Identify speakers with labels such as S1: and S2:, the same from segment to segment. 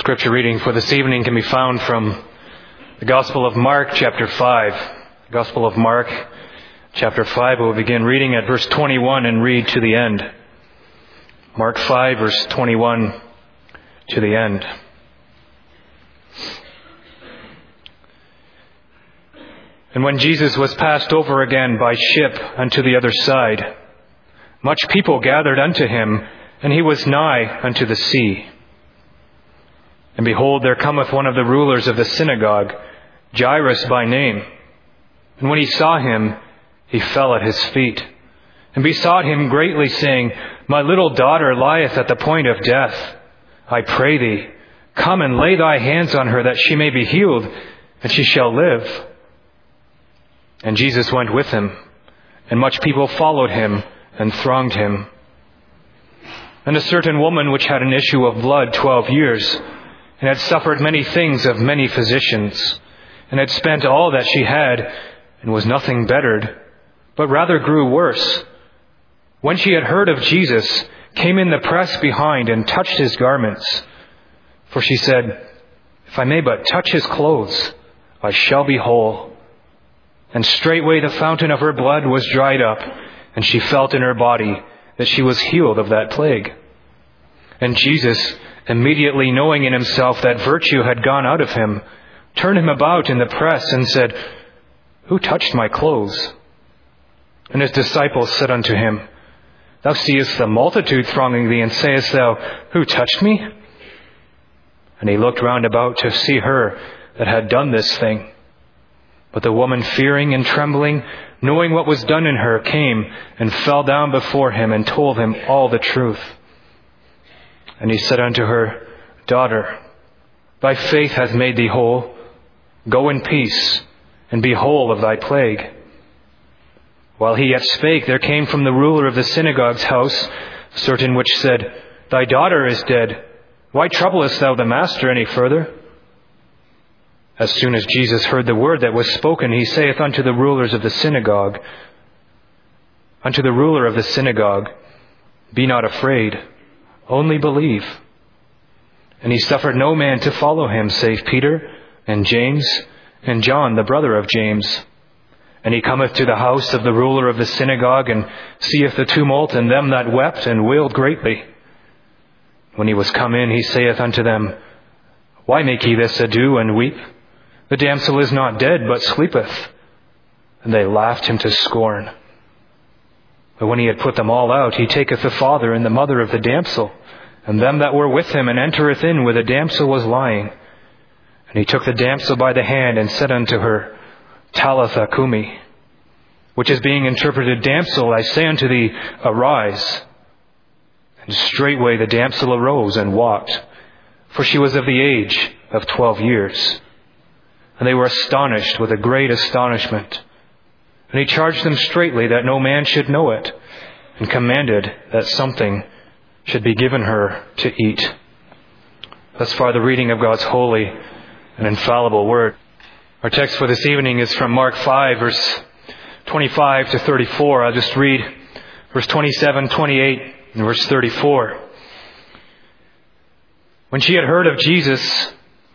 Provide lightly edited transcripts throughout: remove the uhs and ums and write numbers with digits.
S1: Scripture reading for this evening can be found from the Gospel of Mark, chapter 5. The Gospel of Mark, chapter 5. We'll begin reading at verse 21 and read to the end. Mark 5, verse 21 to the end. And when Jesus was passed over again by ship unto the other side, much people gathered unto him, and he was nigh unto the sea. And behold, there cometh one of the rulers of the synagogue, Jairus by name. And when he saw him, he fell at his feet, and besought him greatly, saying, My little daughter lieth at the point of death. I pray thee, come and lay thy hands on her, that she may be healed, and she shall live. And Jesus went with him, and much people followed him, and thronged him. And a certain woman which had an issue of blood 12 years, and had suffered many things of many physicians, and had spent all that she had, and was nothing bettered, but rather grew worse, when she had heard of Jesus, came in the press behind, and touched his garments. For she said, If I may but touch his clothes, I shall be whole. And straightway the fountain of her blood was dried up, and she felt in her body that she was healed of that plague. And Jesus, immediately knowing in himself that virtue had gone out of him, turned him about in the press and said, Who touched my clothes? And his disciples said unto him, Thou seest the multitude thronging thee, and sayest thou, Who touched me? And he looked round about to see her that had done this thing. But the woman, fearing and trembling, knowing what was done in her, came and fell down before him, and told him all the truth. And he said unto her, Daughter, thy faith hath made thee whole. Go in peace, and be whole of thy plague. While he yet spake, there came from the ruler of the synagogue's house certain which said, Thy daughter is dead. Why troublest thou the master any further? As soon as Jesus heard the word that was spoken, he saith unto the ruler of the synagogue, Be not afraid, only believe. And he suffered no man to follow him, save Peter and James and John, the brother of James. And he cometh to the house of the ruler of the synagogue, and seeth the tumult, and them that wept and wailed greatly. When he was come in, he saith unto them, Why make ye this ado, and weep? The damsel is not dead, but sleepeth. And they laughed him to scorn. But when he had put them all out, he taketh the father and the mother of the damsel, and them that were with him, and entereth in where the damsel was lying. And he took the damsel by the hand, and said unto her, Talitha cumi, which is being interpreted, Damsel, I say unto thee, arise. And straightway the damsel arose and walked, for she was of the age of 12 years. And they were astonished with a great astonishment. And he charged them straitly that no man should know it, and commanded that something should be given her to eat. Thus far the reading of God's holy and infallible word. Our text for this evening is from Mark 5, verse 25 to 34. I'll just read verse 27, 28, and verse 34. When she had heard of Jesus,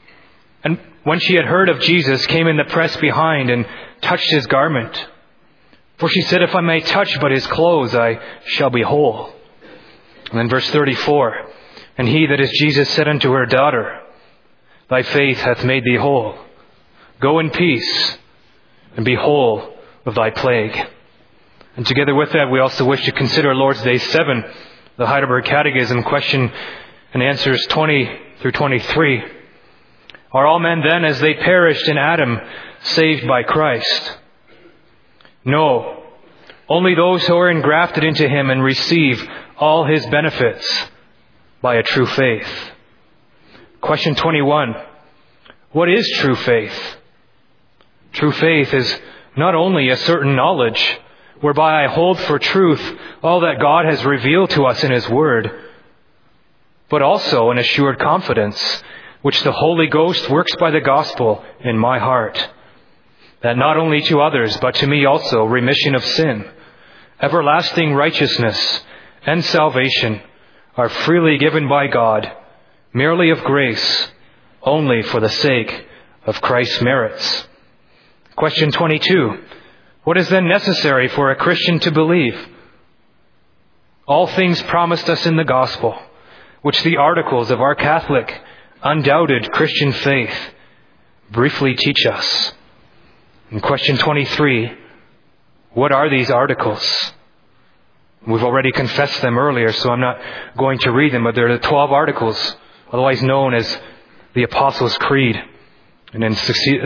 S1: came in the press behind, and touched his garment. For she said, If I may touch but his clothes, I shall be whole. And then verse 34. And he, that is Jesus, said unto her, Daughter, thy faith hath made thee whole. Go in peace, and be whole of thy plague. And together with that, we also wish to consider Lord's Day 7, the Heidelberg Catechism, question and answers 20 through 23. Are all men then, as they perished in Adam, saved by Christ? No, only those who are engrafted into him and receive all his benefits by a true faith. Question 21. What is true faith? True faith is not only a certain knowledge whereby I hold for truth all that God has revealed to us in his word, but also an assured confidence which the Holy Ghost works by the gospel in my heart, that not only to others, but to me also, remission of sin, everlasting righteousness, and salvation are freely given by God, merely of grace, only for the sake of Christ's merits. Question 22. What is then necessary for a Christian to believe? All things promised us in the gospel, which the articles of our Catholic, undoubted Christian faith briefly teach us. And question 23. What are these articles? We've already confessed them earlier, so I'm not going to read them, but they're the 12 articles, otherwise known as the Apostles' Creed. And in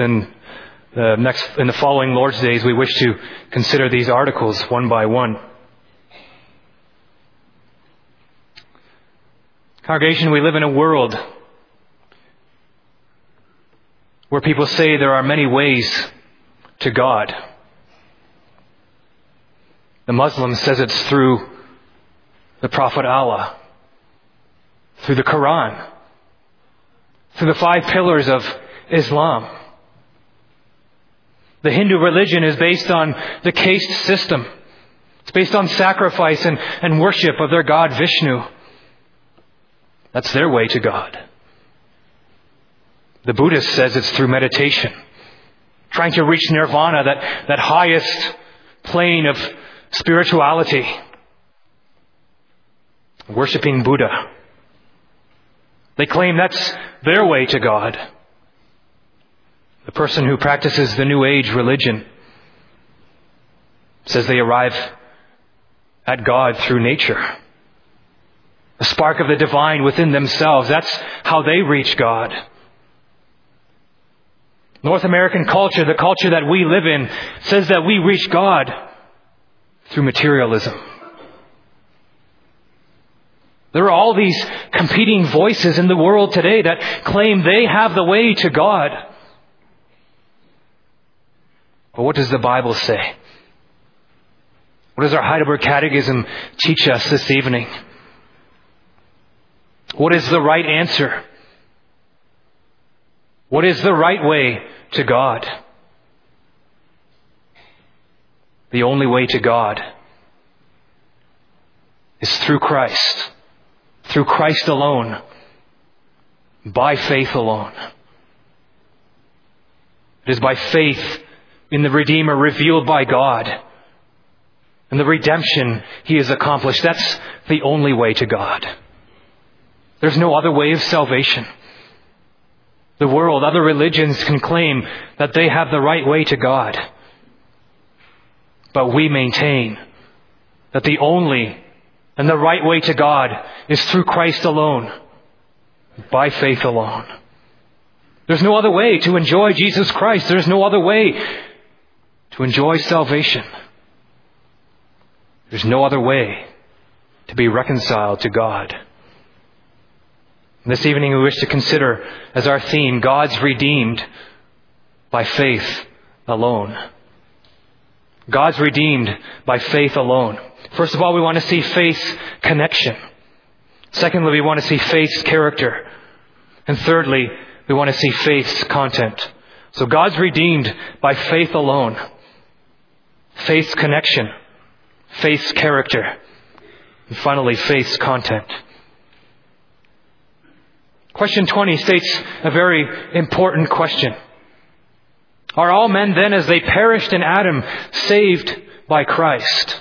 S1: the following Lord's Days, we wish to consider these articles one by one. Congregation, we live in a world where people say there are many ways to God. The Muslim says it's through the Prophet Allah, through the Quran, through the 5 pillars of Islam. The Hindu religion is based on the caste system. It's based on sacrifice and worship of their god Vishnu. That's their way to God. The Buddhist says it's through meditation, trying to reach nirvana, that highest plane of spirituality. Worshipping Buddha. They claim that's their way to God. The person who practices the New Age religion says they arrive at God through nature. A spark of the divine within themselves. That's how they reach God. North American culture, the culture that we live in, says that we reach God through materialism. There are all these competing voices in the world today that claim they have the way to God. But what does the Bible say? What does our Heidelberg Catechism teach us this evening? What is the right answer? What is the right way to God? The only way to God is through Christ. Through Christ alone. By faith alone. It is by faith in the Redeemer revealed by God and the redemption He has accomplished. That's the only way to God. There's no other way of salvation. The world, other religions can claim that they have the right way to God. But we maintain that the only and the right way to God is through Christ alone, by faith alone. There's no other way to enjoy Jesus Christ. There's no other way to enjoy salvation. There's no other way to be reconciled to God. This evening we wish to consider as our theme, God's redeemed by faith alone. God's redeemed by faith alone. First of all, we want to see faith's connection. Secondly, we want to see faith's character. And thirdly, we want to see faith's content. So God's redeemed by faith alone. Faith's connection. Faith's character. And finally, faith's content. Question 20 states a very important question. Are all men then, as they perished in Adam, saved by Christ?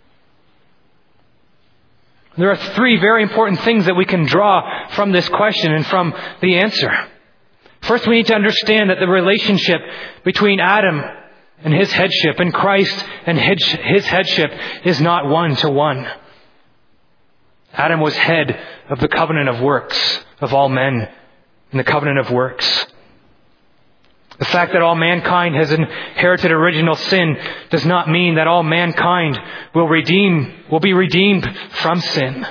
S1: There are 3 very important things that we can draw from this question and from the answer. First, we need to understand that the relationship between Adam and his headship and Christ and his headship is not one-to-one. Adam was head of the covenant of works, of all men in the covenant of works. The fact that all mankind has inherited original sin does not mean that all mankind will be redeemed from sin.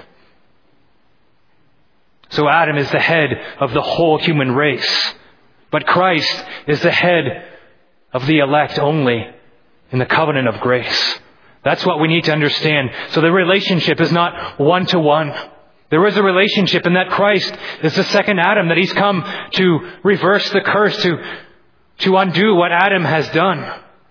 S1: So Adam is the head of the whole human race. But Christ is the head of the elect only in the covenant of grace. That's what we need to understand. So the relationship is not one-to-one. There is a relationship in that Christ is the second Adam, that He's come to reverse the curse, to undo what Adam has done.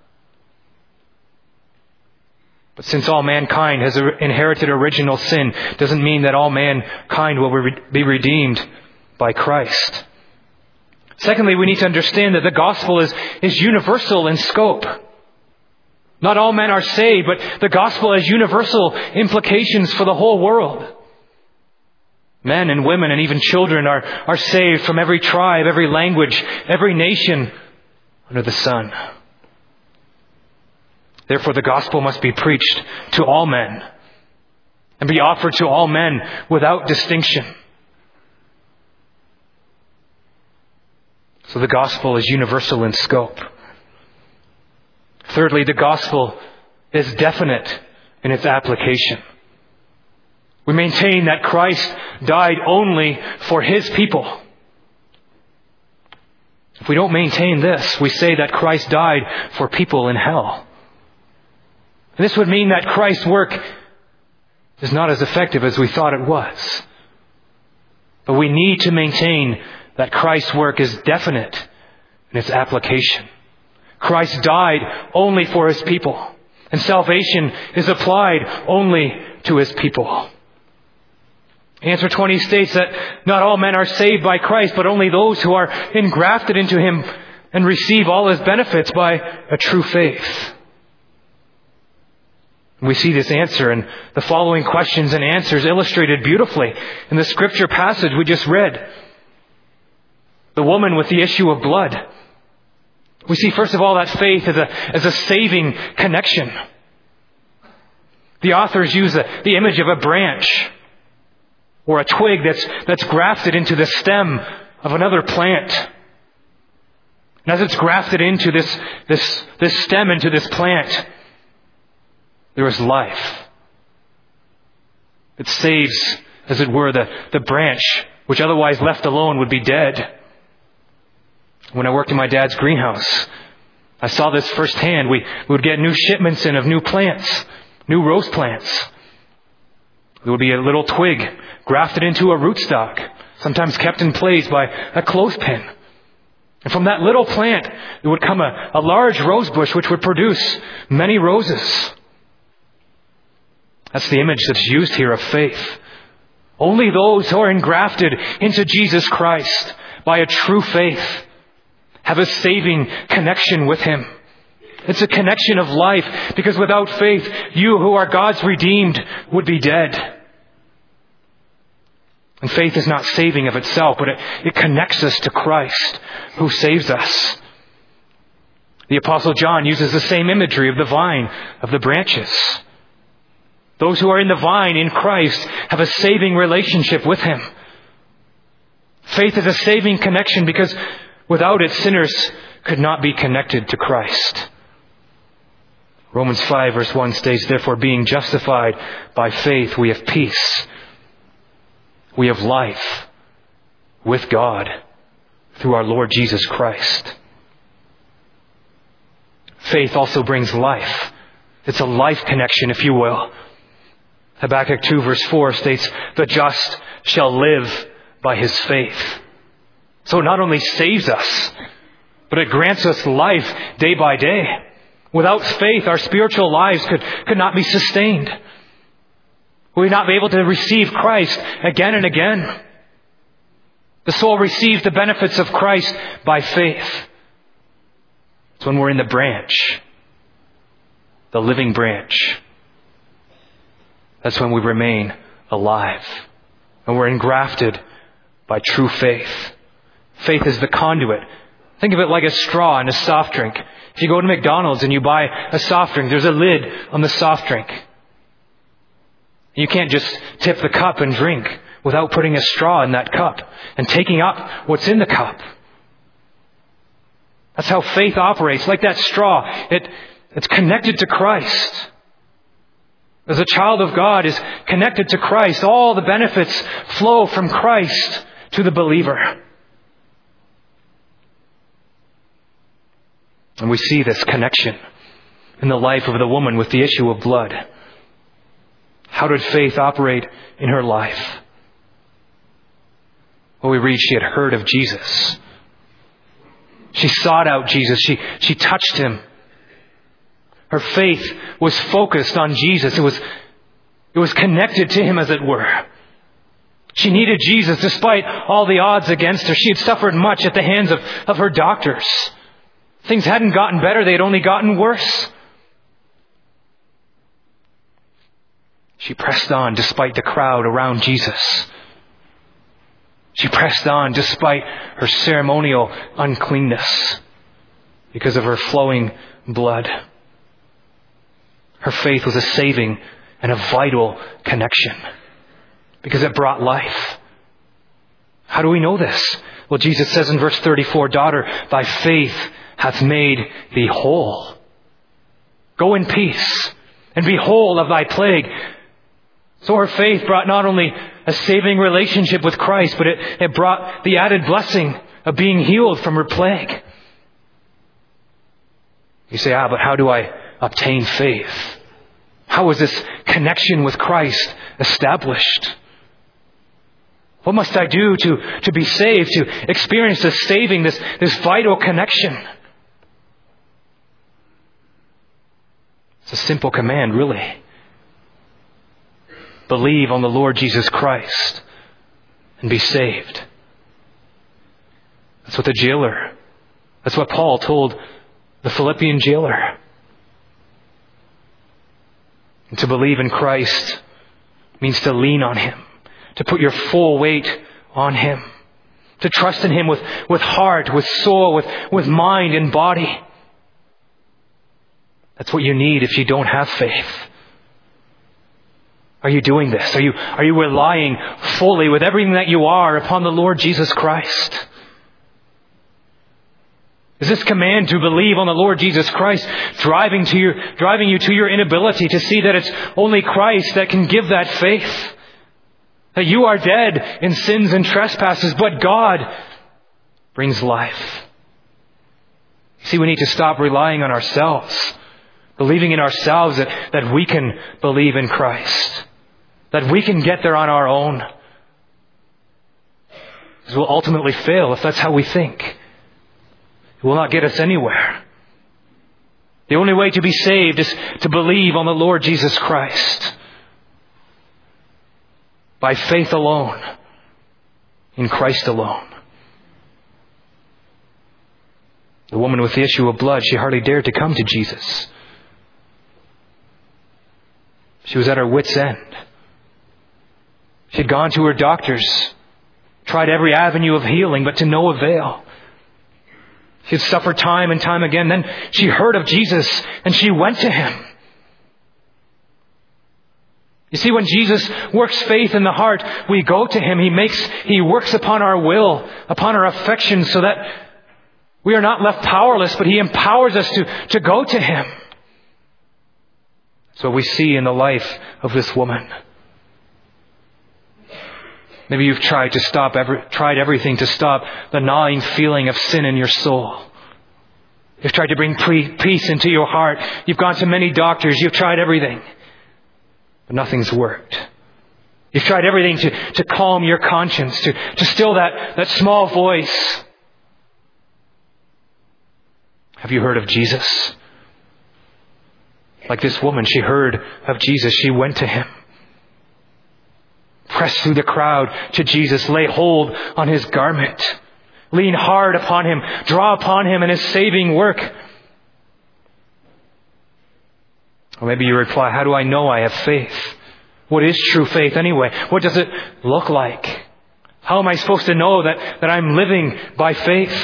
S1: But since all mankind has inherited original sin, doesn't mean that all mankind will be redeemed by Christ. Secondly, we need to understand that the gospel is universal in scope. Not all men are saved, but the gospel has universal implications for the whole world. Men and women and even children are saved from every tribe, every language, every nation under the sun. Therefore, the gospel must be preached to all men and be offered to all men without distinction. So the gospel is universal in scope. Thirdly, the gospel is definite in its application. We maintain that Christ died only for His people. If we don't maintain this, we say that Christ died for people in hell. And this would mean that Christ's work is not as effective as we thought it was. But we need to maintain that Christ's work is definite in its application. Christ died only for His people, and salvation is applied only to His people. Answer 20 states that not all men are saved by Christ, but only those who are engrafted into Him and receive all His benefits by a true faith. We see this answer in the following questions and answers illustrated beautifully in the scripture passage we just read. The woman with the issue of blood. We see, first of all, that faith as a saving connection. The authors use the image of a branch or a twig that's grafted into the stem of another plant. And as it's grafted into this stem, into this plant, there is life. It saves, as it were, the branch, which otherwise left alone would be dead. When I worked in my dad's greenhouse, I saw this firsthand. We would get new shipments in of new plants, new rose plants. There would be a little twig grafted into a rootstock, sometimes kept in place by a clothespin. And from that little plant, there would come a large rose bush which would produce many roses. That's the image that's used here of faith. Only those who are engrafted into Jesus Christ by a true faith have a saving connection with Him. It's a connection of life, because without faith, you who are God's redeemed would be dead. And faith is not saving of itself, but it connects us to Christ who saves us. The Apostle John uses the same imagery of the vine, of the branches. Those who are in the vine in Christ have a saving relationship with Him. Faith is a saving connection because without it, sinners could not be connected to Christ. Romans 5 verse 1 states, "Therefore, being justified by faith, we have peace. We have life with God through our Lord Jesus Christ." Faith also brings life. It's a life connection, if you will. Habakkuk 2 verse 4 states, "The just shall live by his faith." So it not only saves us, but it grants us life day by day. Without faith, our spiritual lives could not be sustained. We would not be able to receive Christ again and again. The soul receives the benefits of Christ by faith. It's when we're in the branch, the living branch. That's when we remain alive. And we're engrafted by true faith. Faith is the conduit. Think of it like a straw in a soft drink. If you go to McDonald's and you buy a soft drink, there's a lid on the soft drink. You can't just tip the cup and drink without putting a straw in that cup and taking up what's in the cup. That's how faith operates. Like that straw, it's connected to Christ. As a child of God is connected to Christ, all the benefits flow from Christ to the believer. And we see this connection in the life of the woman with the issue of blood. How did faith operate in her life? Well, we read she had heard of Jesus. She sought out Jesus. She touched Him. Her faith was focused on Jesus. It was connected to Him, as it were. She needed Jesus despite all the odds against her. She had suffered much at the hands of her doctors. Things hadn't gotten better, they had only gotten worse. She pressed on despite the crowd around Jesus. She pressed on despite her ceremonial uncleanness because of her flowing blood. Her faith was a saving and a vital connection because it brought life. How do we know this? Well, Jesus says in verse 34, "Daughter, thy faith hath made thee whole. Go in peace and be whole of thy plague." So her faith brought not only a saving relationship with Christ, but it brought the added blessing of being healed from her plague. You say, but how do I obtain faith? How is this connection with Christ established? What must I do to be saved, to experience this saving, this vital connection? It's a simple command, really. Believe on the Lord Jesus Christ and be saved. That's what Paul told the Philippian jailer. And to believe in Christ means to lean on Him, to put your full weight on Him, to trust in Him with heart, with soul, with mind and body. That's what you need if you don't have faith. Are you doing this? Are you relying fully with everything that you are upon the Lord Jesus Christ? Is this command to believe on the Lord Jesus Christ driving you to your inability to see that it's only Christ that can give that faith? That you are dead in sins and trespasses, but God brings life. See, we need to stop relying on ourselves, believing in ourselves that we can believe in Christ, that we can get there on our own. Because we'll ultimately fail if that's how we think. It will not get us anywhere. The only way to be saved is to believe on the Lord Jesus Christ. By faith alone. In Christ alone. The woman with the issue of blood, she hardly dared to come to Jesus. She was at her wit's end. She had gone to her doctors, tried every avenue of healing, but to no avail. She had suffered time and time again. Then she heard of Jesus and she went to Him. You see, when Jesus works faith in the heart, we go to Him. He works upon our will, upon our affections, so that we are not left powerless, but He empowers us to go to Him. That's what we see in the life of this woman. Maybe you've tried everything to stop the gnawing feeling of sin in your soul. You've tried to bring peace into your heart. You've gone to many doctors. You've tried everything. But nothing's worked. You've tried everything to calm your conscience, to still that small voice. Have you heard of Jesus? Like this woman, she heard of Jesus. She went to Him. Press through the crowd to Jesus. Lay hold on His garment. Lean hard upon Him. Draw upon Him and His saving work. Or maybe you reply, how do I know I have faith? What is true faith anyway? What does it look like? How am I supposed to know that I'm living by faith?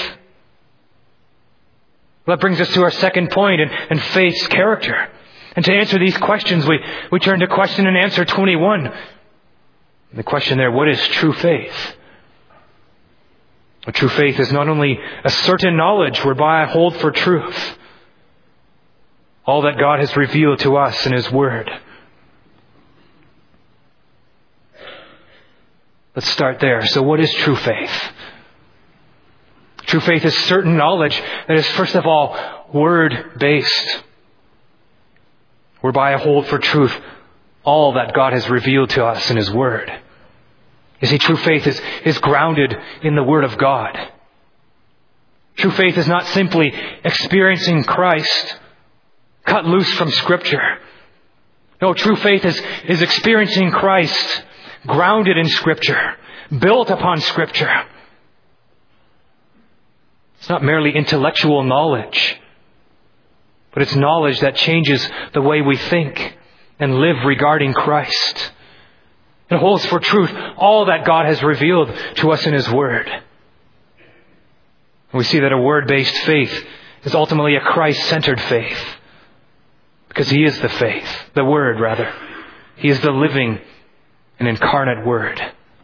S1: Well, that brings us to our second point in faith's character. And to answer these questions, we turn to question and answer 21. The question there, what is true faith? A true faith is not only a certain knowledge whereby I hold for truth all that God has revealed to us in His Word. Let's start there. So what is true faith? True faith is certain knowledge that is first of all Word-based, whereby I hold for truth all that God has revealed to us in His Word. You see, true faith is grounded in the Word of God. True faith is not simply experiencing Christ cut loose from Scripture. No, true faith is experiencing Christ grounded in Scripture, built upon Scripture. It's not merely intellectual knowledge, but it's knowledge that changes the way we think and live regarding Christ. It holds for truth all that God has revealed to us in His Word. We see that a Word-based faith is ultimately a Christ-centered faith, because He is the faith, the Word rather. He is the living and incarnate Word.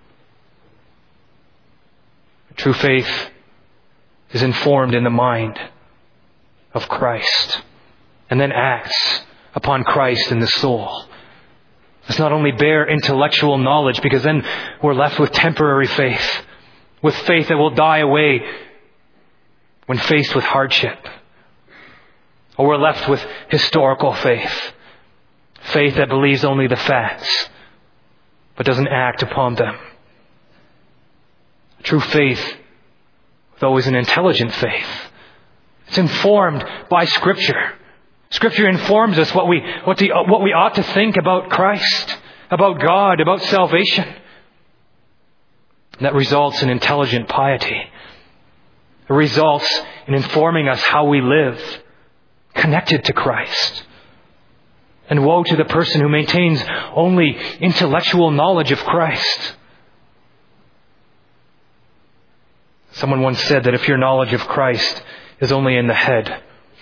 S1: True faith is informed in the mind of Christ and then acts upon Christ in the soul. It's not only bare intellectual knowledge, because then we're left with temporary faith, with faith that will die away when faced with hardship. Or we're left with historical faith, faith that believes only the facts but doesn't act upon them. True faith, though, is an intelligent faith. It's informed by Scripture. Scripture informs us what we ought to think about Christ, about God, about salvation. And that results in intelligent piety. It results in informing us how we live, connected to Christ. And woe to the person who maintains only intellectual knowledge of Christ. Someone once said that if your knowledge of Christ is only in the head,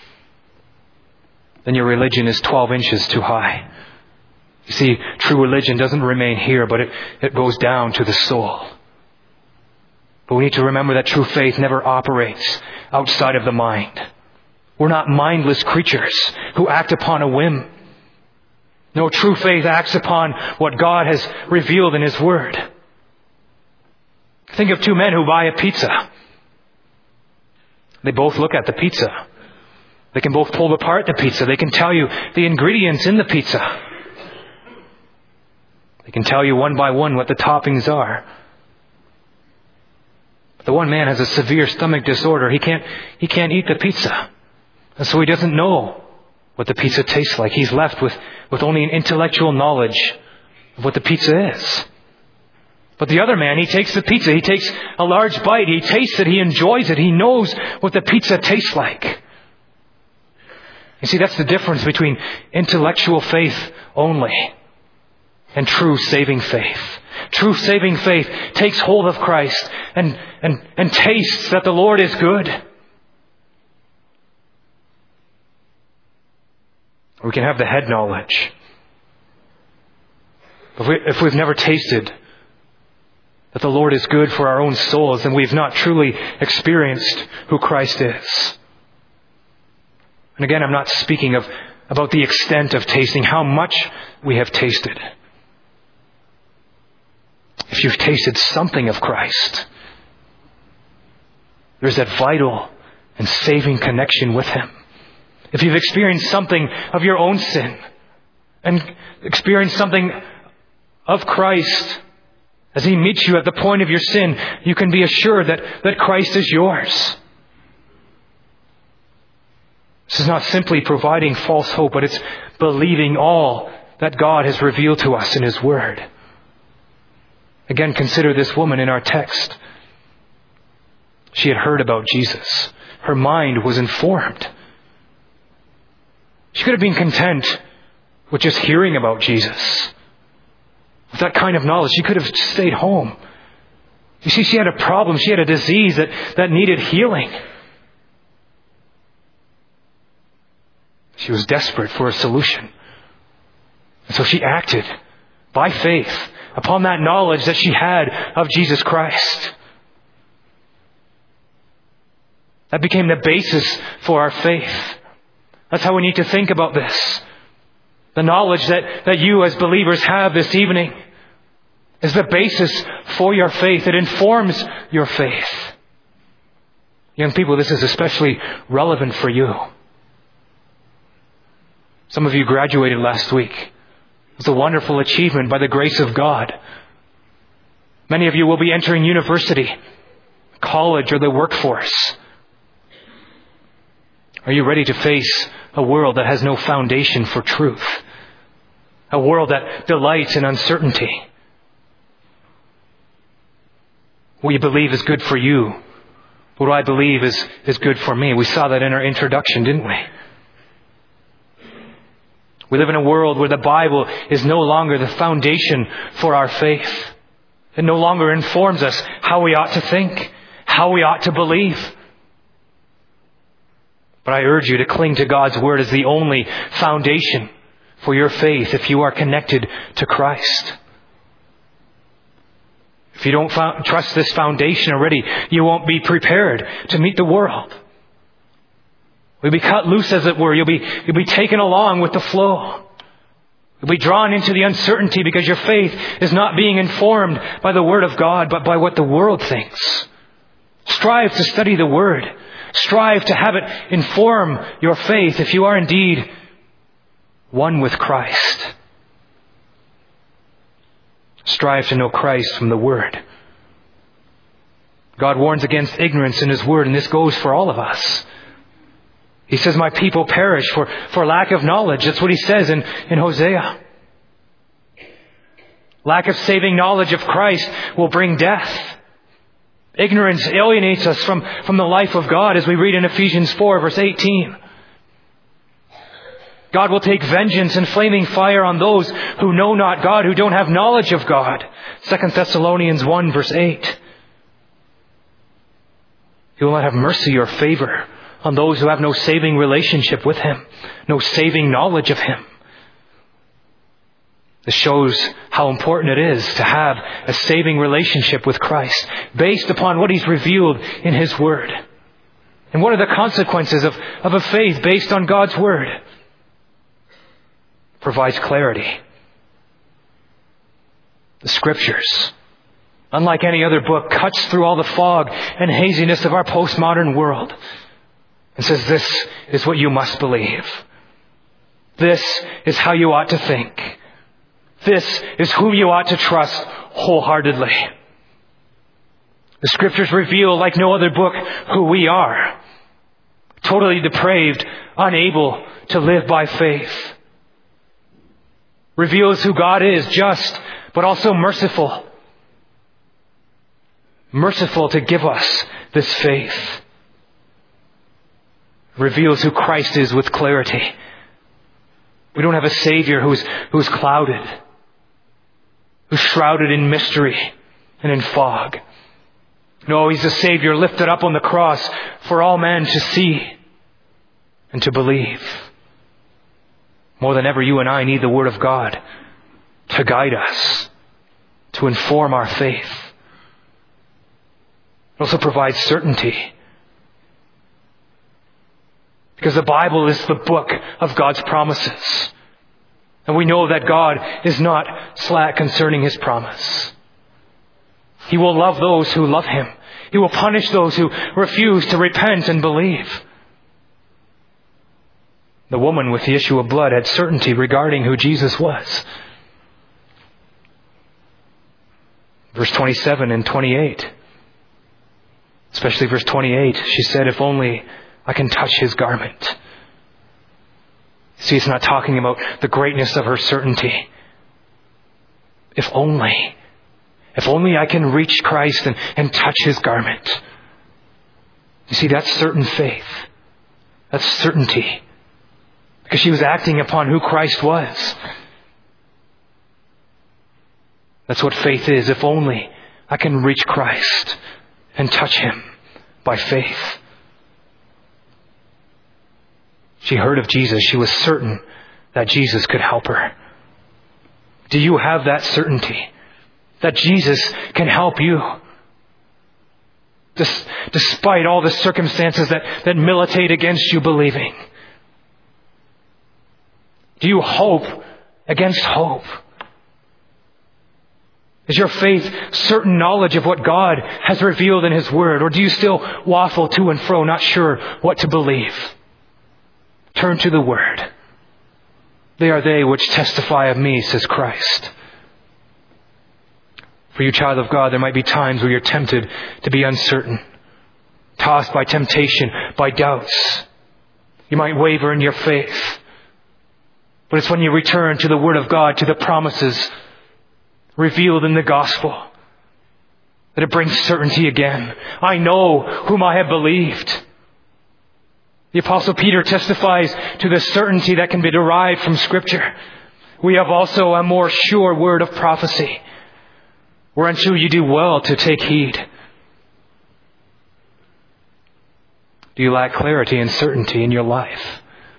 S1: then your religion is 12 inches too high. You see, true religion doesn't remain here, but it goes down to the soul. But we need to remember that true faith never operates outside of the mind. We're not mindless creatures who act upon a whim. No, true faith acts upon what God has revealed in His Word. Think of two men who buy a pizza. They both look at the pizza. They can both pull apart the pizza. They can tell you the ingredients in the pizza. They can tell you one by one what the toppings are. But the one man has a severe stomach disorder. He can't eat the pizza. And so he doesn't know what the pizza tastes like. He's left with only an intellectual knowledge of what the pizza is. But the other man, he takes the pizza. He takes a large bite. He tastes it. He enjoys it. He knows what the pizza tastes like. You see, that's the difference between intellectual faith only and true saving faith. True saving faith takes hold of Christ and tastes that the Lord is good. We can have the head knowledge. If we've never tasted that the Lord is good for our own souls, then we've not truly experienced who Christ is. And again, I'm not speaking about the extent of tasting, how much we have tasted. If you've tasted something of Christ, there's that vital and saving connection with Him. If you've experienced something of your own sin and experienced something of Christ as He meets you at the point of your sin, you can be assured that Christ is yours. This is not simply providing false hope, but it's believing all that God has revealed to us in His Word. Again, consider this woman in our text. She had heard about Jesus. Her mind was informed. She could have been content with just hearing about Jesus. With that kind of knowledge, she could have stayed home. You see, she had a problem. She had a disease that needed healing. She was desperate for a solution. And so she acted by faith upon that knowledge that she had of Jesus Christ. That became the basis for our faith. That's how we need to think about this. The knowledge that you as believers have this evening is the basis for your faith. It informs your faith. Young people, this is especially relevant for you. Some of you graduated last week. It was a wonderful achievement by the grace of God. Many of you will be entering university, college, or the workforce. Are you ready to face a world that has no foundation for truth? A world that delights in uncertainty. What you believe is good for you. What I believe is good for me. We saw that in our introduction, didn't we? We live in a world where the Bible is no longer the foundation for our faith. It no longer informs us how we ought to think, how we ought to believe. But I urge you to cling to God's Word as the only foundation for your faith if you are connected to Christ. If you don't trust this foundation already, you won't be prepared to meet the world. You'll be cut loose, as it were. You'll be taken along with the flow. You'll be drawn into the uncertainty because your faith is not being informed by the Word of God, but by what the world thinks. Strive to study the Word. Strive to have it inform your faith if you are indeed one with Christ. Strive to know Christ from the Word. God warns against ignorance in His Word, and this goes for all of us. He says, my people perish for lack of knowledge. That's what He says in Hosea. Lack of saving knowledge of Christ will bring death. Ignorance alienates us from the life of God, as we read in Ephesians 4, verse 18. God will take vengeance and flaming fire on those who know not God, who don't have knowledge of God. 2 Thessalonians 1, verse 8. He will not have mercy or favor on those who have no saving relationship with Him, no saving knowledge of Him. This shows how important it is to have a saving relationship with Christ based upon what He's revealed in His Word. And what are the consequences of a faith based on God's Word? It provides clarity. The Scriptures, unlike any other book, cuts through all the fog and haziness of our postmodern world and says, this is what you must believe. This is how you ought to think. This is whom you ought to trust wholeheartedly. The Scriptures reveal, like no other book, who we are. Totally depraved, unable to live by faith. Reveals who God is, just, but also merciful. Merciful to give us this faith. Reveals who Christ is with clarity. We don't have a Savior who's clouded, who's shrouded in mystery and in fog. No, He's a Savior lifted up on the cross for all men to see and to believe. More than ever, you and I need the Word of God to guide us, to inform our faith. It also provides certainty. Because the Bible is the book of God's promises. And we know that God is not slack concerning His promise. He will love those who love Him. He will punish those who refuse to repent and believe. The woman with the issue of blood had certainty regarding who Jesus was. Verse 27 and 28. Especially verse 28. She said, if only I can touch His garment. See, it's not talking about the greatness of her certainty. If only I can reach Christ and touch His garment. You see, that's certain faith. That's certainty. Because she was acting upon who Christ was. That's what faith is. If only I can reach Christ and touch Him by faith. She heard of Jesus. She was certain that Jesus could help her. Do you have that certainty? That Jesus can help you? Despite all the circumstances that militate against you believing. Do you hope against hope? Is your faith certain knowledge of what God has revealed in His Word? Or do you still waffle to and fro, not sure what to believe? Turn to the Word. They are they which testify of me, says Christ. For you, child of God, there might be times where you're tempted to be uncertain, tossed by temptation, by doubts. You might waver in your faith. But it's when you return to the Word of God, to the promises revealed in the gospel, that it brings certainty again. I know whom I have believed. The Apostle Peter testifies to the certainty that can be derived from Scripture. We have also a more sure word of prophecy, whereunto you do well to take heed. Do you lack clarity and certainty in your life?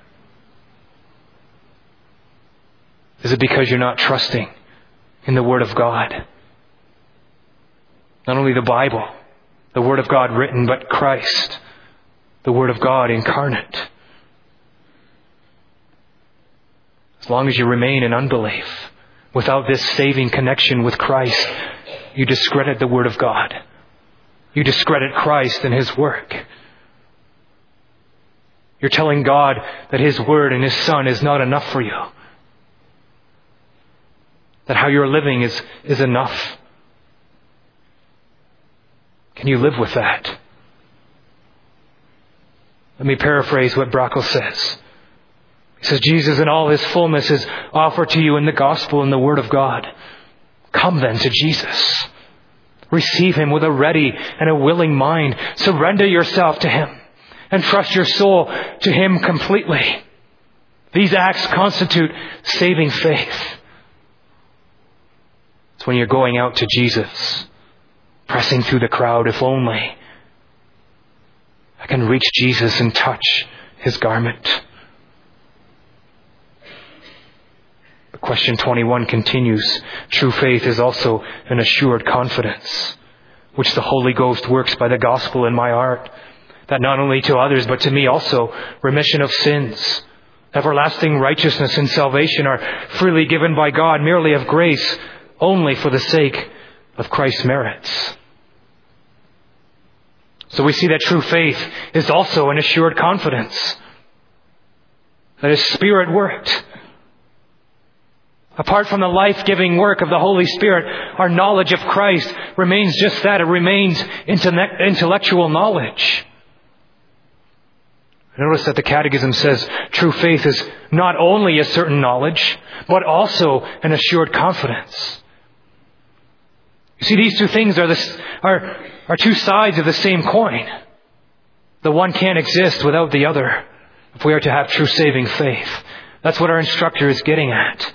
S1: Is it because you're not trusting in the Word of God? Not only the Bible, the Word of God written, but Christ, the Word of God incarnate. As long as you remain in unbelief, without this saving connection with Christ, you discredit the Word of God. You discredit Christ and His work. You're telling God that His Word and His Son is not enough for you. That how you're living is enough. Can you live with that? Let me paraphrase what Brackle says. He says, Jesus in all His fullness is offered to you in the gospel and the Word of God. Come then to Jesus. Receive Him with a ready and a willing mind. Surrender yourself to Him and trust your soul to Him completely. These acts constitute saving faith. It's when you're going out to Jesus, pressing through the crowd, if only I can reach Jesus and touch His garment. Question 21 continues. True faith is also an assured confidence, which the Holy Ghost works by the gospel in my heart, that not only to others but to me also remission of sins, everlasting righteousness and salvation are freely given by God, merely of grace, only for the sake of Christ's merits. So we see that true faith is also an assured confidence that is Spirit worked. Apart from the life-giving work of the Holy Spirit, our knowledge of Christ remains just that. It remains intellectual knowledge. Notice that the Catechism says true faith is not only a certain knowledge, but also an assured confidence. You see, these two things are two sides of the same coin. The one can't exist without the other if we are to have true saving faith. That's what our instructor is getting at.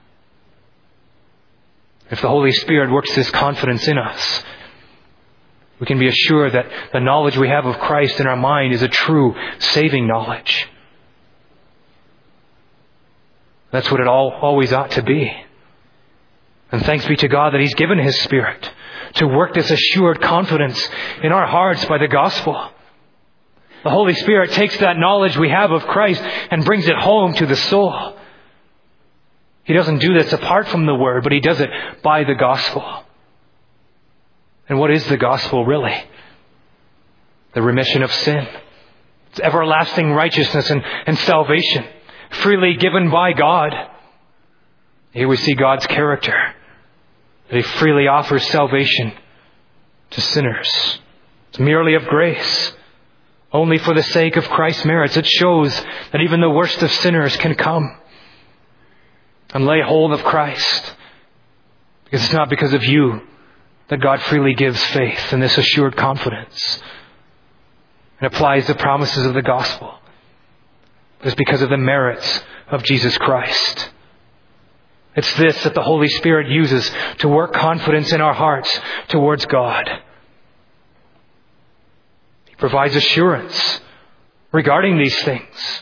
S1: If the Holy Spirit works this confidence in us, we can be assured that the knowledge we have of Christ in our mind is a true saving knowledge. That's what it always ought to be. And thanks be to God that He's given His Spirit to work this assured confidence in our hearts by the gospel. The Holy Spirit takes that knowledge we have of Christ and brings it home to the soul. He doesn't do this apart from the Word, but He does it by the gospel. And what is the gospel really? The remission of sin. It's everlasting righteousness and salvation, freely given by God. Here we see God's character, that He freely offers salvation to sinners. It's merely of grace, only for the sake of Christ's merits. It shows that even the worst of sinners can come and lay hold of Christ. Because it's not because of you that God freely gives faith and this assured confidence and applies the promises of the gospel. But it's because of the merits of Jesus Christ. It's this that the Holy Spirit uses to work confidence in our hearts towards God. He provides assurance regarding these things.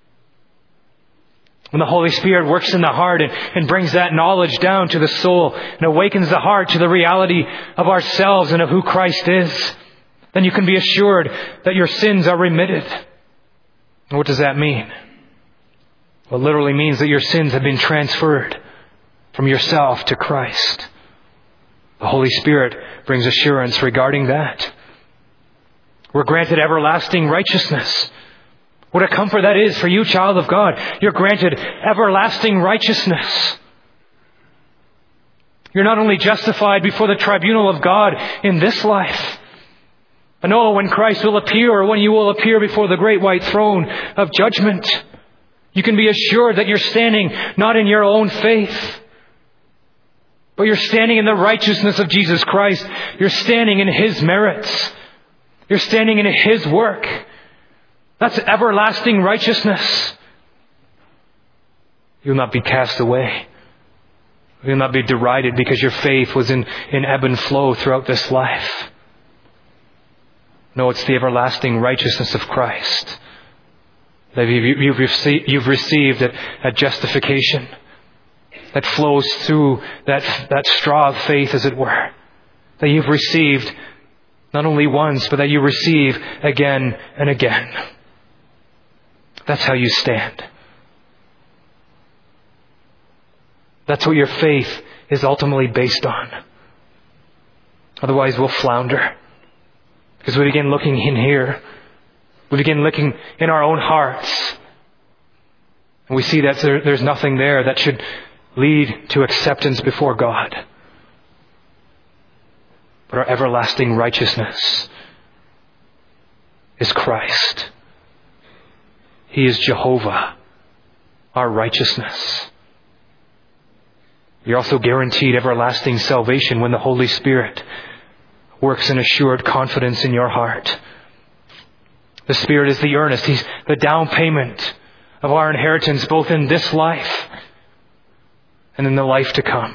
S1: When the Holy Spirit works in the heart and brings that knowledge down to the soul and awakens the heart to the reality of ourselves and of who Christ is, then you can be assured that your sins are remitted. And what does that mean? Well, it literally means that your sins have been transferred from yourself to Christ. The Holy Spirit brings assurance regarding that. We're granted everlasting righteousness. What a comfort that is for you, child of God. You're granted everlasting righteousness. You're not only justified before the tribunal of God in this life, but no, when Christ will appear, or when you will appear before the great white throne of judgment, you can be assured that you're standing not in your own faith, But you're standing in the righteousness of Jesus Christ. You're standing in His merits. You're standing in His work. That's everlasting righteousness. You'll not be cast away. You'll not be derided because your faith was in ebb and flow throughout this life. No, it's the everlasting righteousness of Christ that you've received at justification, that flows through that straw of faith, as it were, that you've received not only once, but that you receive again and again. That's how you stand. That's what your faith is ultimately based on. Otherwise, we'll flounder. Because we begin looking in here. We begin looking in our own hearts. And we see that there's nothing there that should lead to acceptance before God. But our everlasting righteousness is Christ. He is Jehovah, our righteousness. You're also guaranteed everlasting salvation when the Holy Spirit works in assured confidence in your heart. The Spirit is the earnest. He's the down payment of our inheritance, both in this life and in the life to come.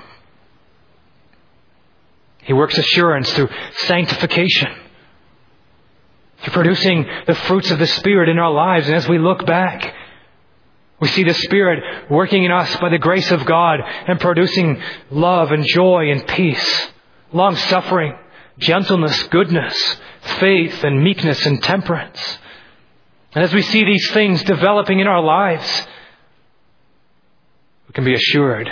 S1: He works assurance through sanctification, through producing the fruits of the Spirit in our lives. And as we look back, we see the Spirit working in us by the grace of God and producing love and joy and peace, long-suffering, gentleness, goodness, faith and meekness and temperance. And as we see these things developing in our lives, we can be assured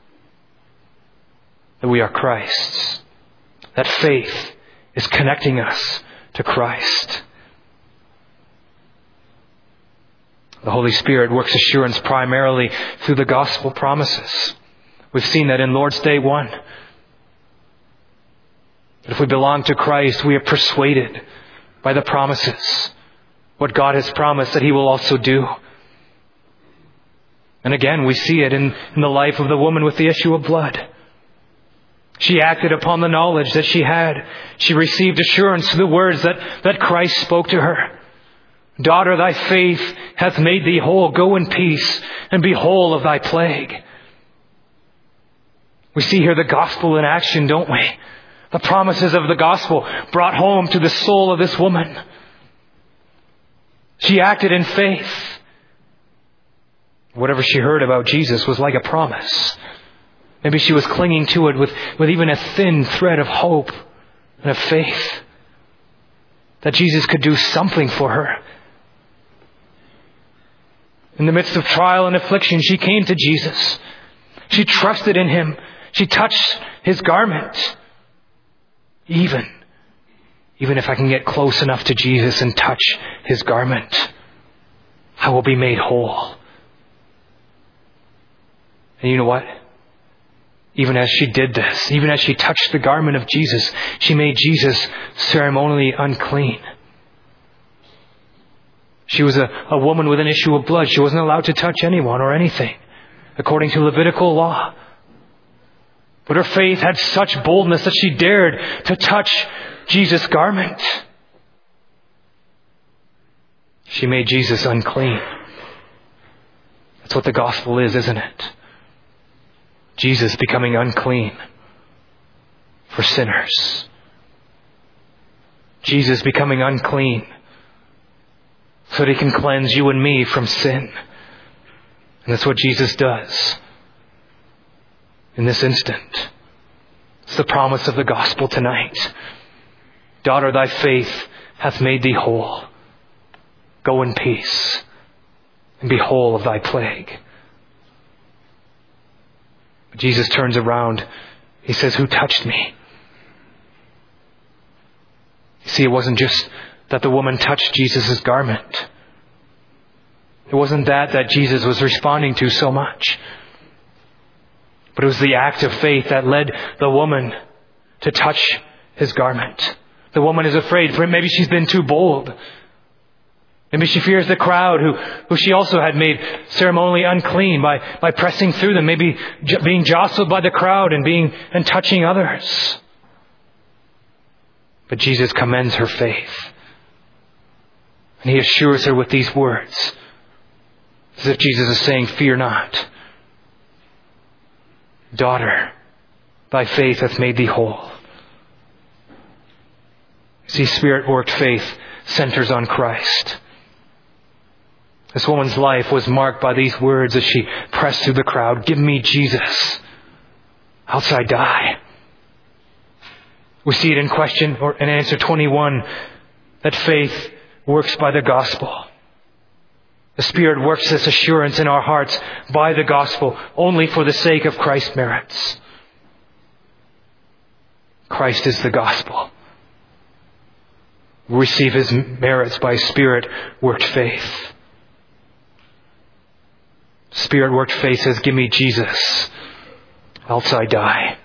S1: that we are Christ's. That faith is connecting us to Christ. The Holy Spirit works assurance primarily through the gospel promises. We've seen that in Lord's Day 1. If we belong to Christ, we are persuaded by the promises, what God has promised that He will also do. And again, we see it in the life of the woman with the issue of blood. She acted upon the knowledge that she had. She received assurance through the words that Christ spoke to her. Daughter, thy faith hath made thee whole. Go in peace and be whole of thy plague. We see here the gospel in action, don't we? The promises of the gospel brought home to the soul of this woman. She acted in faith. Whatever she heard about Jesus was like a promise. Maybe she was clinging to it with even a thin thread of hope and of faith that Jesus could do something for her. In the midst of trial and affliction, she came to Jesus. She trusted in Him. She touched His garment. Even if I can get close enough to Jesus and touch His garment, I will be made whole. And you know what? Even as she did this, even as she touched the garment of Jesus, she made Jesus ceremonially unclean. She was a woman with an issue of blood. She wasn't allowed to touch anyone or anything, according to Levitical law. But her faith had such boldness that she dared to touch Jesus' garment. She made Jesus unclean. That's what the gospel is, isn't it? Jesus becoming unclean for sinners. Jesus becoming unclean so that He can cleanse you and me from sin. And that's what Jesus does in this instant. It's the promise of the gospel tonight. Daughter, thy faith hath made thee whole. Go in peace and be whole of thy plague. But Jesus turns around. He says, who touched me? You see, it wasn't just that the woman touched Jesus' garment. It wasn't that Jesus was responding to so much. But it was the act of faith that led the woman to touch His garment. The woman is afraid, maybe she's been too bold. Maybe she fears the crowd who she also had made ceremonially unclean by pressing through them, maybe being jostled by the crowd and touching others. But Jesus commends her faith. And He assures her with these words, as if Jesus is saying, "Fear not. Daughter, thy faith hath made thee whole." See, Spirit-worked faith centers on Christ. This woman's life was marked by these words as she pressed through the crowd, "Give me Jesus, else I die." We see it in answer 21, that faith works by the gospel. The Spirit works this assurance in our hearts by the gospel, only for the sake of Christ's merits. Christ is the gospel. We receive His merits by Spirit-worked faith. Spirit-worked faith says, "Give me Jesus, else I die."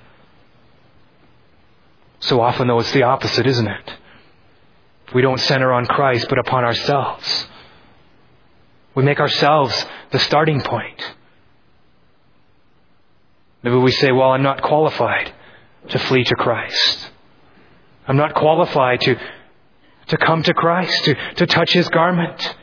S1: So often, though, it's the opposite, isn't it? We don't center on Christ, but upon ourselves. We make ourselves the starting point. Maybe we say, "Well, I'm not qualified to flee to Christ. I'm not qualified to come to Christ, to touch His garment."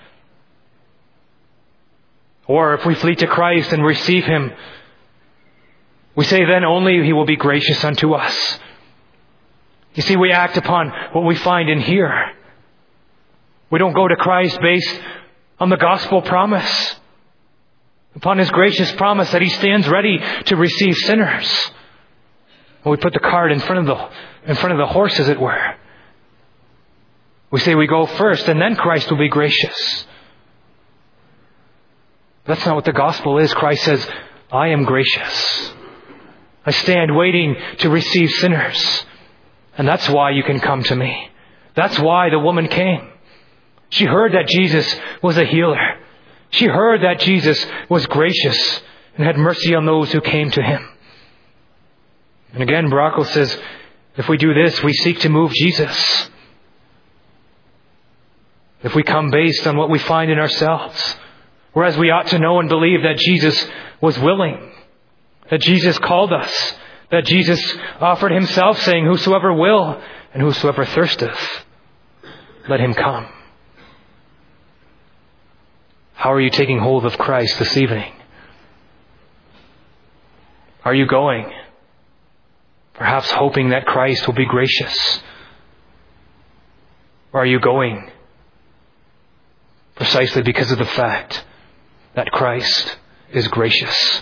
S1: Or if we flee to Christ and receive Him, we say then only He will be gracious unto us. You see, we act upon what we find in here. We don't go to Christ based on the gospel promise, upon His gracious promise that He stands ready to receive sinners. We put the cart in front of the horse, as it were. We say we go first and then Christ will be gracious. That's not what the gospel is. Christ says, "I am gracious. I stand waiting to receive sinners. And that's why you can come to me." That's why the woman came. She heard that Jesus was a healer. She heard that Jesus was gracious and had mercy on those who came to Him. And again, Baracco says, if we do this, we seek to move Jesus. If we come based on what we find in ourselves, whereas we ought to know and believe that Jesus was willing, that Jesus called us, that Jesus offered Himself, saying, "Whosoever will and whosoever thirsteth, let him come." How are you taking hold of Christ this evening? Are you going, perhaps hoping that Christ will be gracious? Or are you going precisely because of the fact that Christ is gracious?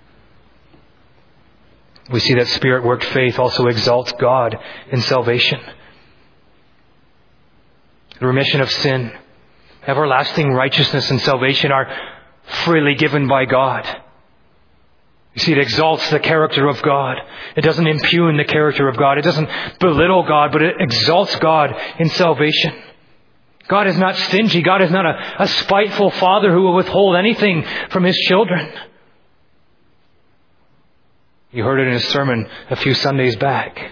S1: We see that Spirit-worked faith also exalts God in salvation. The remission of sin, everlasting righteousness and salvation are freely given by God. You see, it exalts the character of God. It doesn't impugn the character of God. It doesn't belittle God, but it exalts God in salvation. God is not stingy. God is not a spiteful Father who will withhold anything from His children. You heard it in His sermon a few Sundays back.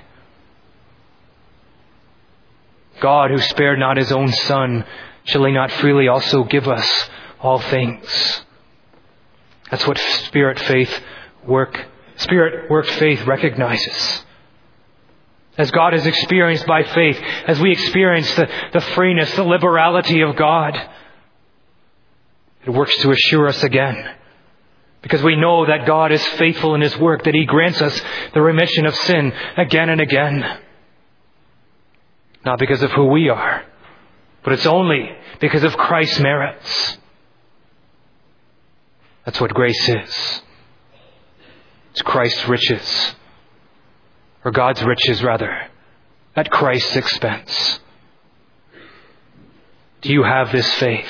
S1: God, who spared not His own Son, shall He not freely also give us all things? That's what Spirit-worked faith recognizes. As God is experienced by faith, as we experience the freeness, the liberality of God, it works to assure us again. Because we know that God is faithful in His work, that He grants us the remission of sin again and again. Not because of who we are, but it's only because of Christ's merits. That's what grace is. It's Christ's riches, or God's riches rather, at Christ's expense. Do you have this faith?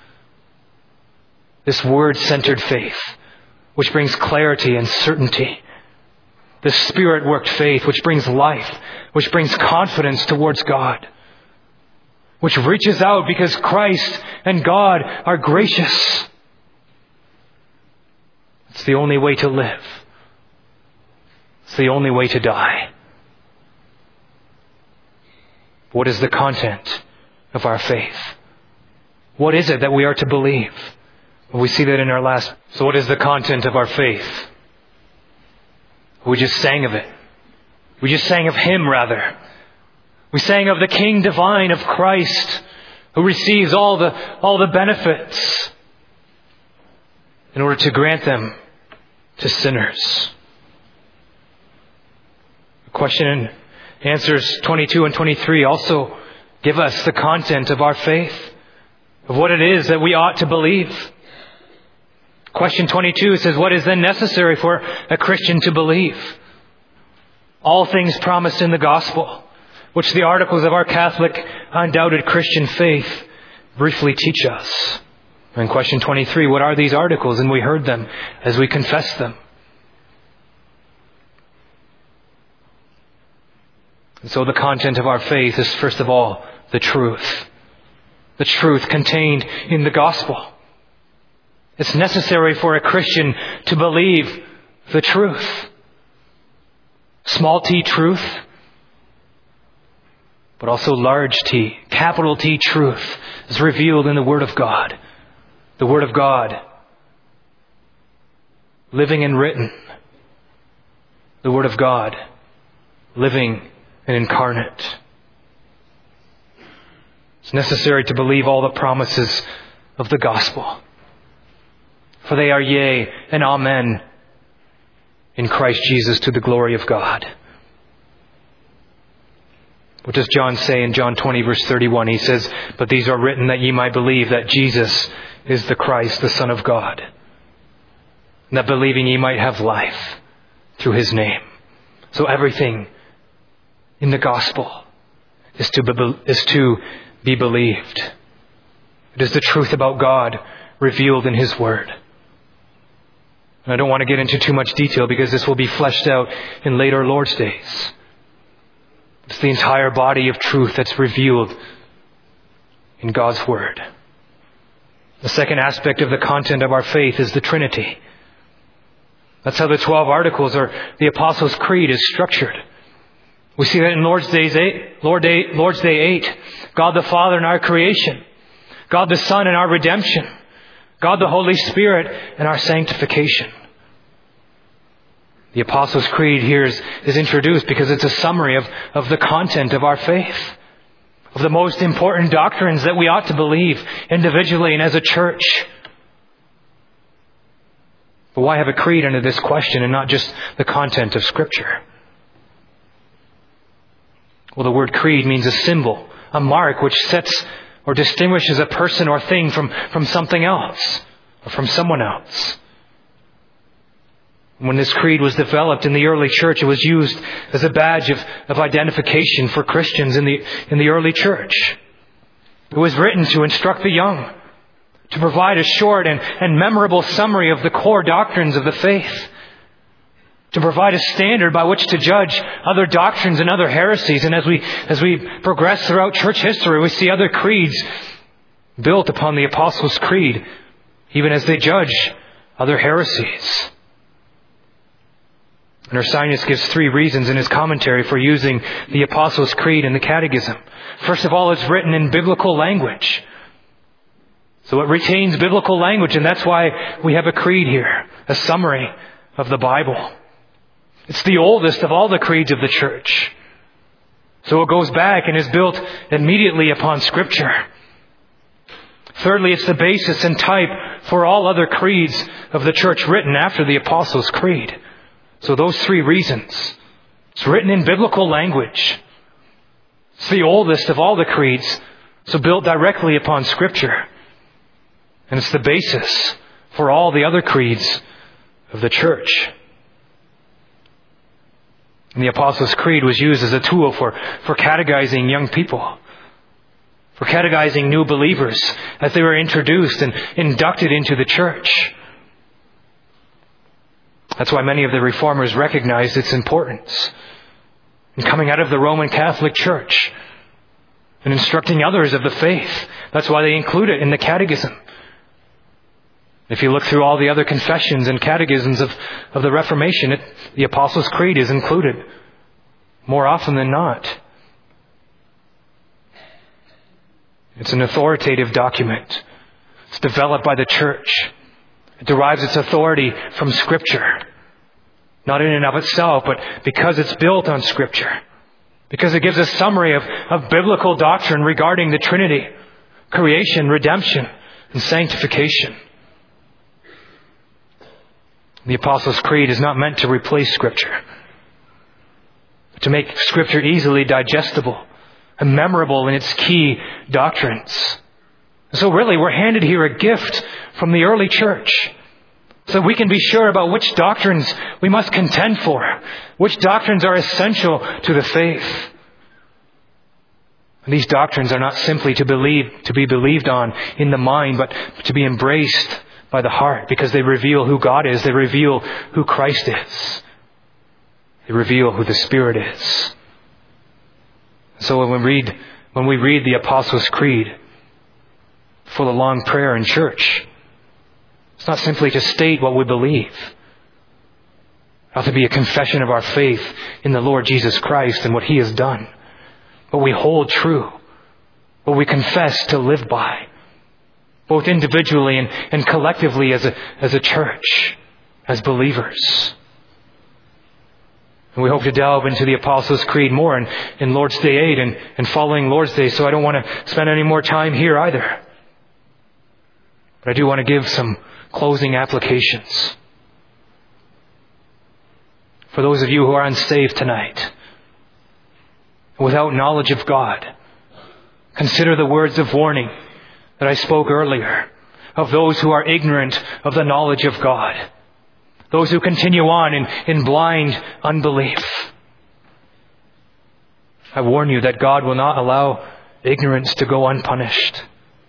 S1: This word-centered faith, which brings clarity and certainty. The Spirit-worked faith, which brings life, which brings confidence towards God, which reaches out because Christ and God are gracious. It's the only way to live. It's the only way to die. What is the content of our faith? What is it that we are to believe? Well, we see that in our last. So what is the content of our faith? We just sang of it. We just sang of Him, rather. We sang of the King Divine of Christ, who receives all the benefits in order to grant them to sinners. Question and answers 22 and 23 also give us the content of our faith, of what it is that we ought to believe. Question 22 says, what is then necessary for a Christian to believe? All things promised in the gospel, which the articles of our Catholic, undoubted Christian faith briefly teach us. And question 23, what are these articles? And we heard them as we confessed them. And so the content of our faith is, first of all, the truth. The truth contained in the gospel. It's necessary for a Christian to believe the truth. Small t truth, but also large T, capital T truth is revealed in the Word of God. The Word of God, living and written. The Word of God, living and incarnate. It's necessary to believe all the promises of the gospel. For they are yea and amen in Christ Jesus to the glory of God. What does John say in John 20 verse 31? He says, but these are written that ye might believe that Jesus is the Christ, the Son of God. And that believing ye might have life through His name. So everything in the gospel is to be believed. It is the truth about God revealed in His Word. And I don't want to get into too much detail because this will be fleshed out in later Lord's days. It's the entire body of truth that's revealed in God's Word. The second aspect of the content of our faith is the Trinity. That's how the 12 articles or the Apostles' Creed is structured. We see that in Lord's Day 8. God the Father in our creation. God the Son in our redemption. God the Holy Spirit in our sanctification. The Apostles' Creed here is introduced because it's a summary of the content of our faith. Of the most important doctrines that we ought to believe individually and as a church. But why have a creed under this question and not just the content of Scripture? Well, the word creed means a symbol, a mark which sets or distinguishes a person or thing from something else or from someone else. When this creed was developed in the early church, it was used as a badge of identification for Christians in the early church. It was written to instruct the young, to provide a short and memorable summary of the core doctrines of the faith, to provide a standard by which to judge other doctrines and other heresies. And as we progress throughout church history, we see other creeds built upon the Apostles' Creed, even as they judge other heresies. And Ursinus gives 3 reasons in his commentary for using the Apostles' Creed in the Catechism. First of all, it's written in biblical language. So it retains biblical language, and that's why we have a creed here, a summary of the Bible. It's the oldest of all the creeds of the church. So it goes back and is built immediately upon Scripture. Thirdly, it's the basis and type for all other creeds of the church written after the Apostles' Creed. So those 3 reasons. It's written in biblical language. It's the oldest of all the creeds, so built directly upon Scripture. And it's the basis for all the other creeds of the church. And the Apostles' Creed was used as a tool for catechizing young people, for catechizing new believers as they were introduced and inducted into the church. That's why many of the Reformers recognized its importance in coming out of the Roman Catholic Church and instructing others of the faith. That's why they include it in the Catechism. If you look through all the other confessions and catechisms of the Reformation, the Apostles' Creed is included more often than not. It's an authoritative document. It's developed by the church. It derives its authority from Scripture. Not in and of itself, but because it's built on Scripture. Because it gives a summary of biblical doctrine regarding the Trinity, creation, redemption, and sanctification. The Apostles' Creed is not meant to replace Scripture, but to make Scripture easily digestible and memorable in its key doctrines. So really, we're handed here a gift from the early church, so we can be sure about which doctrines we must contend for, which doctrines are essential to the faith. And these doctrines are not simply to be believed on in the mind, but to be embraced by the heart, because they reveal who God is, they reveal who Christ is, they reveal who the Spirit is. So when we read the Apostles' Creed, full of long prayer in church, it's not simply to state what we believe. It ought to be a confession of our faith in the Lord Jesus Christ and what He has done. What we hold true, what we confess to live by, both individually and collectively as a church, as believers. And we hope to delve into the Apostles' Creed more in Lord's Day 8 and following Lord's Day, so I don't want to spend any more time here either. But I do want to give some closing applications. For those of you who are unsaved tonight, without knowledge of God, consider the words of warning that I spoke earlier of those who are ignorant of the knowledge of God, those who continue on in blind unbelief. I warn you that God will not allow ignorance to go unpunished.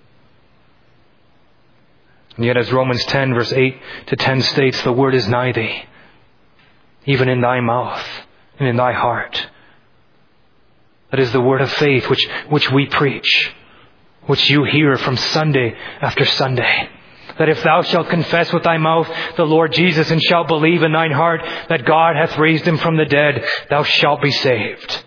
S1: And yet, as Romans 10 verse 8 to 10 states, the word is nigh thee, even in thy mouth and in thy heart. That is the word of faith which we preach, which you hear from Sunday after Sunday. That if thou shalt confess with thy mouth the Lord Jesus, and shalt believe in thine heart that God hath raised him from the dead, thou shalt be saved.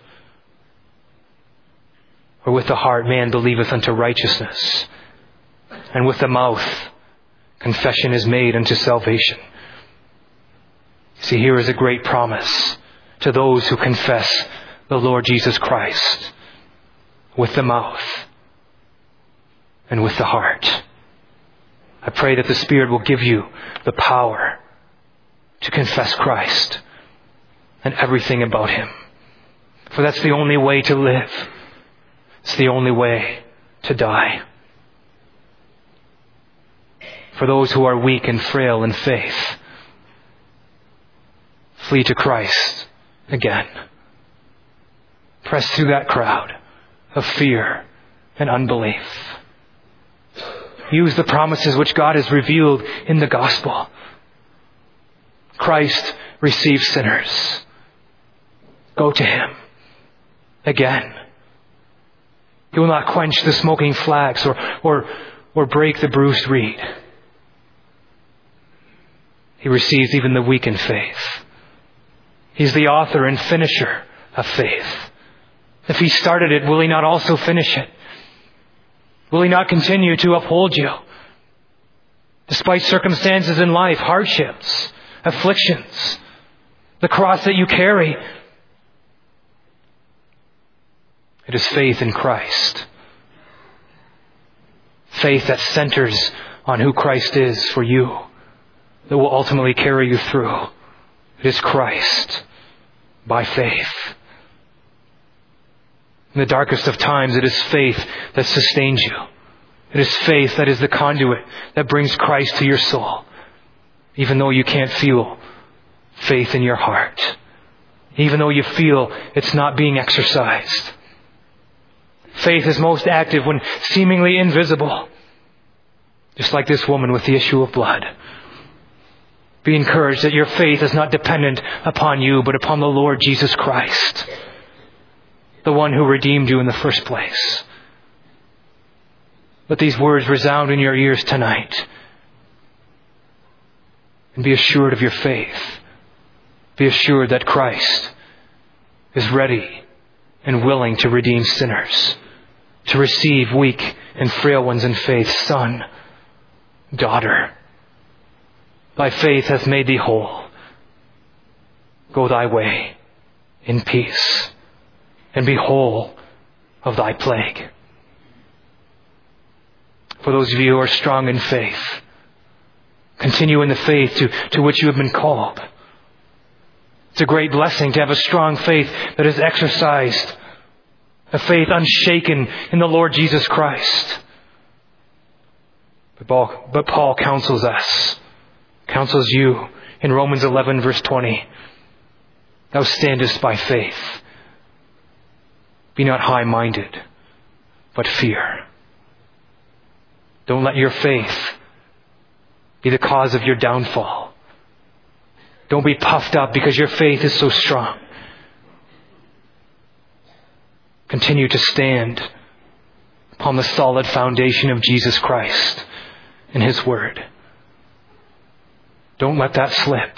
S1: For with the heart man believeth unto righteousness, and with the mouth confession is made unto salvation. See, here is a great promise to those who confess the Lord Jesus Christ with the mouth and with the heart. I pray that the Spirit will give you the power to confess Christ and everything about Him. For that's the only way to live. It's the only way to die. For those who are weak and frail in faith, flee to Christ again. Press through that crowd of fear and unbelief. Use the promises which God has revealed in the gospel. Christ receives sinners. Go to Him again. He will not quench the smoking flax or break the bruised reed. He receives even the weak in faith. He's the author and finisher of faith. If He started it, will He not also finish it? Will He not continue to uphold you? Despite circumstances in life, hardships, afflictions, the cross that you carry. It is faith in Christ. Faith that centers on who Christ is for you that will ultimately carry you through. It is Christ by faith. In the darkest of times, it is faith that sustains you. It is faith that is the conduit that brings Christ to your soul. Even though you can't feel faith in your heart. Even though you feel it's not being exercised. Faith is most active when seemingly invisible. Just like this woman with the issue of blood. Be encouraged that your faith is not dependent upon you, but upon the Lord Jesus Christ. The one who redeemed you in the first place. Let these words resound in your ears tonight. And be assured of your faith. Be assured that Christ is ready and willing to redeem sinners. to receive weak and frail ones in faith. Son, daughter, thy faith hath made thee whole. Go thy way in peace, and be whole of thy plague. For those of you who are strong in faith, continue in the faith to which you have been called. It's a great blessing to have a strong faith that is exercised, a faith unshaken in the Lord Jesus Christ. But Paul counsels you in Romans 11 verse 20. Thou standest by faith. Be not high-minded, but fear. Don't let your faith be the cause of your downfall. Don't be puffed up because your faith is so strong. Continue to stand upon the solid foundation of Jesus Christ and His Word. Don't let that slip.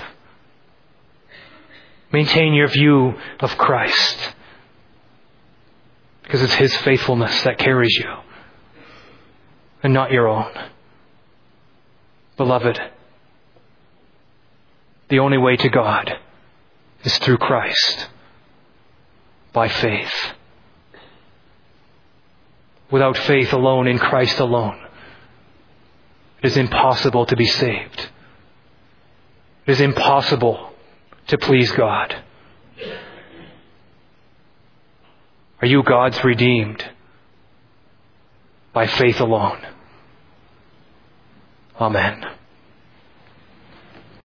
S1: Maintain your view of Christ, because it's His faithfulness that carries you and not your own. Beloved, the only way to God is through Christ, by faith. Without faith alone in Christ alone, it is impossible to be saved. It is impossible to please God. Are you God's redeemed? By faith alone. Amen.